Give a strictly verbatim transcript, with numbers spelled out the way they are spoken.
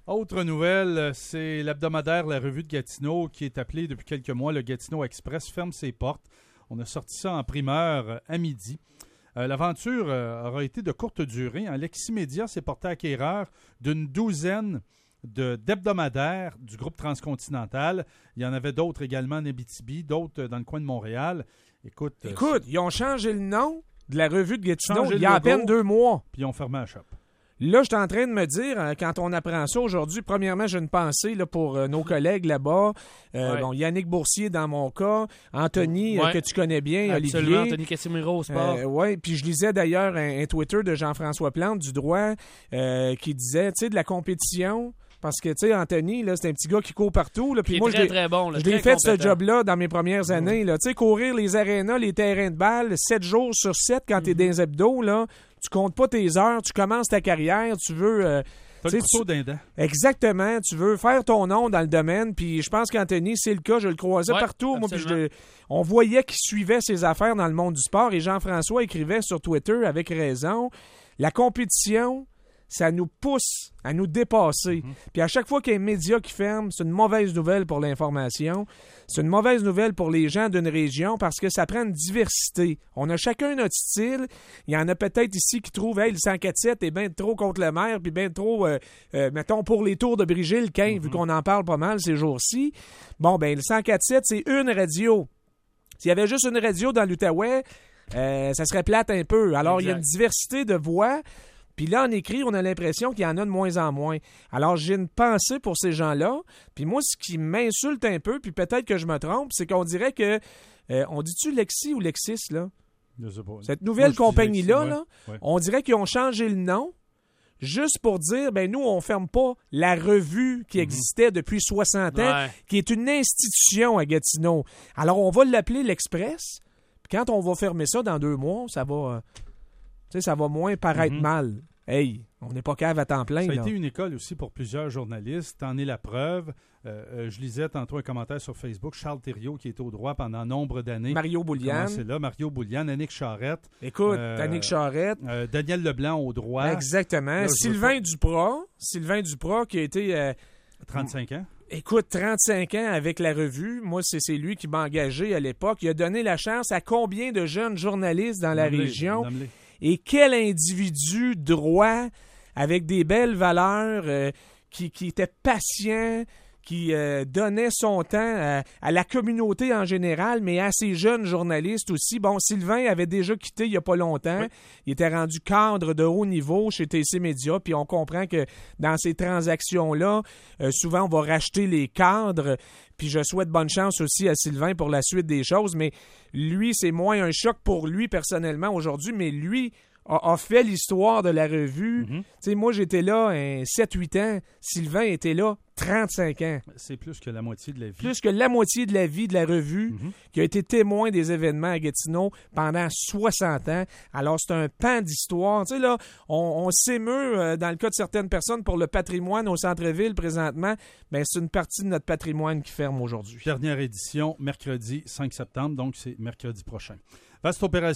Autre nouvelle, c'est l'hebdomadaire La Revue de Gatineau qui est appelé depuis quelques mois le Gatineau Express ferme ses portes. On a sorti ça en primeur à midi. Euh, l'aventure euh, aura été de courte durée. Hein. Leximédia s'est porté acquéreur d'une douzaine de, d'hebdomadaires du groupe Transcontinental. Il y en avait d'autres également en Abitibi, d'autres dans le coin de Montréal. Écoute, Écoute, euh, ils ont changé le nom de La Revue de Gatineau il y a à peine deux mois. Puis ils ont fermé la shop. Là, je suis en train de me dire, quand on apprend ça aujourd'hui, premièrement, j'ai une pensée là, pour euh, nos collègues là-bas. Euh, ouais. Bon, Yannick Boursier dans mon cas, Anthony, ouais. euh, que tu connais bien, Absolument, Olivier. Anthony Casimiro au sport. Euh, oui, puis je lisais d'ailleurs un, un Twitter de Jean-François Plante du droit euh, qui disait, tu sais, de la compétition. Parce que, tu sais, Anthony, là, c'est un petit gars qui court partout. Là, puis moi, très, je très bon, là, je l'ai très fait compétent. ce job-là dans mes premières années. Tu sais, courir les arénas, les terrains de balle, sept jours sur sept quand t'es dans les hebdos, là, tu comptes pas tes heures, tu commences ta carrière, tu veux... Euh, T'as le couteau d'un dent. Exactement. Tu veux faire ton nom dans le domaine. Puis je pense qu'Anthony, c'est le cas. Je le croisais ouais, partout. Moi, puis je, on voyait qu'il suivait ses affaires dans le monde du sport. Et Jean-François écrivait sur Twitter, avec raison, la compétition, ça nous pousse à nous dépasser. Mm-hmm. Puis à chaque fois qu'il y a un média qui ferme, c'est une mauvaise nouvelle pour l'information. C'est une mauvaise nouvelle pour les gens d'une région parce que ça prend une diversité. On a chacun notre style. Il y en a peut-être ici qui trouvent hey, le cent quatre sept est bien trop contre le maire, puis bien trop, euh, euh, mettons, pour les tours de Brigitte, le quinze, mm-hmm. vu qu'on en parle pas mal ces jours-ci. Bon, ben le cent quatre sept, c'est une radio. S'il y avait juste une radio dans l'Outaouais, euh, ça serait plate un peu. Alors, exact. Il y a une diversité de voix. Puis là, en écrit, on a l'impression qu'il y en a de moins en moins. Alors, j'ai une pensée pour ces gens-là. Puis moi, ce qui m'insulte un peu, puis peut-être que je me trompe, c'est qu'on dirait que... Euh, on dit-tu Lexi ou Lexis, là? Je sais pas. Cette nouvelle moi, compagnie-là, Lexi, là ouais, ouais. On dirait qu'ils ont changé le nom juste pour dire, ben nous, on ferme pas la revue qui mm-hmm. existait depuis soixante ans, ouais. qui est une institution à Gatineau. Alors, on va l'appeler l'Express. Puis quand on va fermer ça dans deux mois, ça va... Euh, Tu sais, ça va moins paraître mm-hmm. mal. Hey, on n'est pas cave à temps plein. Ça a là. été une école aussi pour plusieurs journalistes. T'en es la preuve. Euh, euh, je lisais tantôt un commentaire sur Facebook. Charles Thériault, qui était au droit pendant nombre d'années. Mario Bouliane. C'est là. Mario Bouliane. Annick Charrette. Écoute, euh, Annick Charrette. Euh, Daniel Leblanc au droit. Exactement. Là, Sylvain Duprat. Sylvain Duprat qui a été... Euh, trente-cinq ans. Écoute, trente-cinq ans avec la revue. Moi, c'est, c'est lui qui m'a engagé à l'époque. Il a donné la chance à combien de jeunes journalistes dans la Nomme-les, région? Nomme-les. Et quel individu droit, avec des belles valeurs, euh, qui, qui était patient, qui euh, donnait son temps à, à la communauté en général, mais à ces jeunes journalistes aussi. Bon, Sylvain avait déjà quitté il n'y a pas longtemps. Oui. Il était rendu cadre de haut niveau chez T C Média, puis on comprend que dans ces transactions-là, euh, souvent, on va racheter les cadres. Puis je souhaite bonne chance aussi à Sylvain pour la suite des choses, mais lui, c'est moins un choc pour lui personnellement aujourd'hui, mais lui a, a fait l'histoire de la revue. Mm-hmm. Tu sais, moi, j'étais là un sept huit ans. Sylvain était là trente-cinq ans. C'est plus que la moitié de la vie. Plus que la moitié de la vie de la revue, mm-hmm. qui a été témoin des événements à Gatineau pendant soixante ans. Alors, c'est un pan d'histoire. Tu sais, là, on, on s'émeut, euh, dans le cas de certaines personnes, pour le patrimoine au centre-ville présentement. Bien, c'est une partie de notre patrimoine qui ferme aujourd'hui. Dernière édition, mercredi cinq septembre, donc c'est mercredi prochain. Vaste opération.